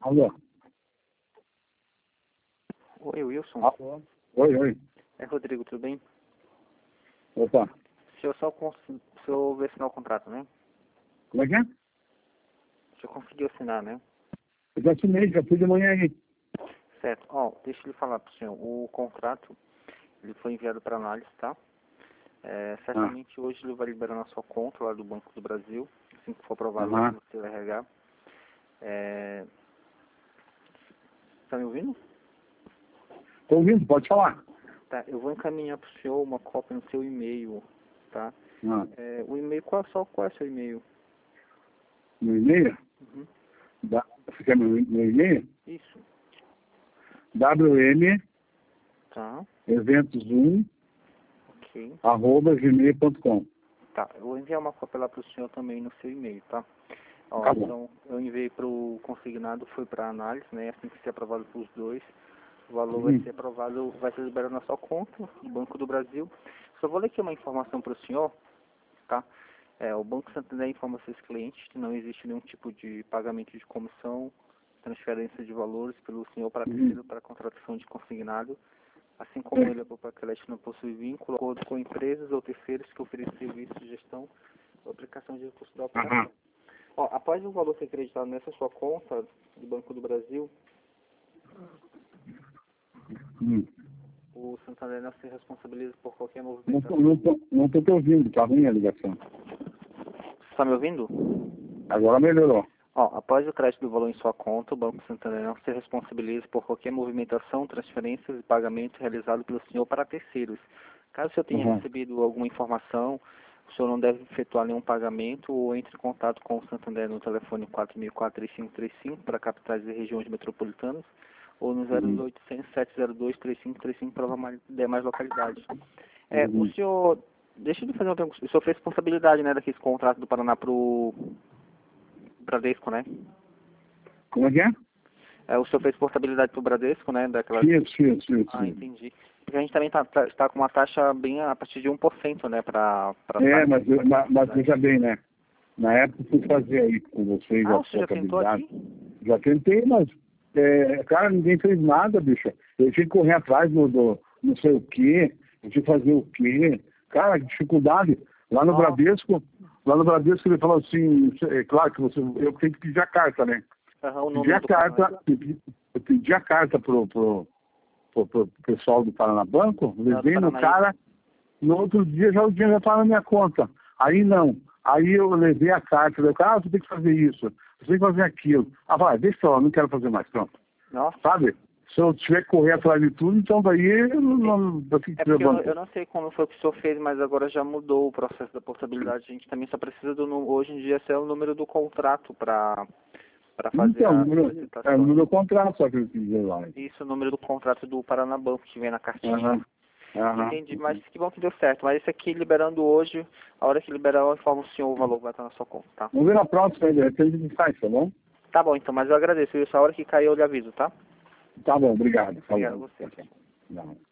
Alô? Oi, Wilson. Alô? Oi, oi. É Rodrigo, tudo bem? Opa. Se eu ver assinar o contrato, né? Como é que é? Se eu conseguir assinar, né? Eu já assinei, já fui de manhã aí. Certo. Ó, deixa eu lhe falar pro senhor. O contrato, ele foi enviado para análise, tá? Certamente hoje ele vai liberar na sua conta lá do Banco do Brasil, assim que for aprovado lá Aham. no seu RH. Tá me ouvindo? Tô ouvindo, pode falar. Tá, eu vou encaminhar pro senhor uma cópia no seu e-mail, tá? Ah, O e-mail, qual é o seu e-mail? meu e-mail? Uhum. Você quer meu e-mail? Isso. Tá, ok. wm-eventos1@gmail.com. Tá, eu vou enviar uma cópia lá para o senhor também no seu e-mail, tá? Ó, Tá bom. então, eu enviei para o consignado, foi para análise, né? Assim que ser aprovado para os dois, o valor vai Uhum. ser aprovado, vai ser liberado na sua conta, no Banco do Brasil. Só vou ler aqui uma informação para o senhor, tá? O Banco Santander informa seus clientes que não existe nenhum tipo de pagamento de comissão, transferência de valores pelo senhor para Uhum. terceiro para a contratação de consignado. Assim como É. ele, a Popacalete não possui vínculo, acordo com empresas ou terceiros que oferecem serviços de gestão ou aplicação de recursos da Aham. operação. Ó, após o valor ser acreditado nessa sua conta do Banco do Brasil, Hum. o Santander não se responsabiliza por qualquer Não movimentação. tô, não tô te ouvindo, tá ruim a ligação. Você está me ouvindo? Agora melhorou. Ó, após o crédito do valor em sua conta, o Banco Santander não se responsabiliza por qualquer movimentação, transferências e pagamento realizado pelo senhor para terceiros. Caso o senhor tenha Uhum. recebido alguma informação, o senhor não deve efetuar nenhum pagamento ou entre em contato com o Santander no telefone 4004-3535 para capitais e regiões metropolitanas ou no Uhum. 0800-702-3535 para demais localidades. O Uhum. senhor, deixa eu lhe fazer uma pergunta, o senhor fez responsabilidade, né, daquele contrato do Paraná para o Bradesco, né? Como é que é? O senhor fez portabilidade para o Bradesco, né? Daquela... Isso. Ah, entendi. Porque a gente também está com uma taxa bem a partir de 1%, né? Para Mas veja bem, né? Na época eu fui fazer aí com vocês Ah, a o senhor já tentou portabilidade. aqui? Já tentei, mas, cara, ninguém fez nada, bicho. Eu tinha que correr atrás do não sei o quê, eu tinha que fazer o quê. Cara, que dificuldade. Lá no Nossa. Bradesco, ele falou assim, é claro que eu tenho que pedir a carta, né? O Pedi número a do cartão. carta, eu pedi a carta pro pessoal do Paraná Banco, Do levei no Paranaíba. cara, no outro dia já o dinheiro já estava na minha conta. Aí não. Aí eu levei a carta, falei, cara, você tem que fazer isso, você tem que fazer aquilo. Ah, vai, deixa eu, não quero fazer mais, pronto. Nossa. Sabe? Se eu tiver que correr atrás de tudo, então daí eu não Porque eu não sei como foi que o senhor fez, mas agora já mudou o processo da portabilidade. A gente também só precisa hoje em dia ser o número do contrato para fazer Então, a no solicitação. meu contrato, só que eu quis dizer lá. Isso, o número do contrato do Paranabanco que vem na cartinha. Aham. Entendi, mas que bom que deu certo. Mas esse aqui liberando hoje, a hora que liberar eu informo o senhor o valor que vai estar na sua conta, tá? Vamos ver na próxima, de repente ele sai, tá bom? Tá bom, então, mas eu agradeço. Isso, a hora que cair eu lhe aviso, tá? Tá bom, obrigado. Obrigado a Falou. você. Não.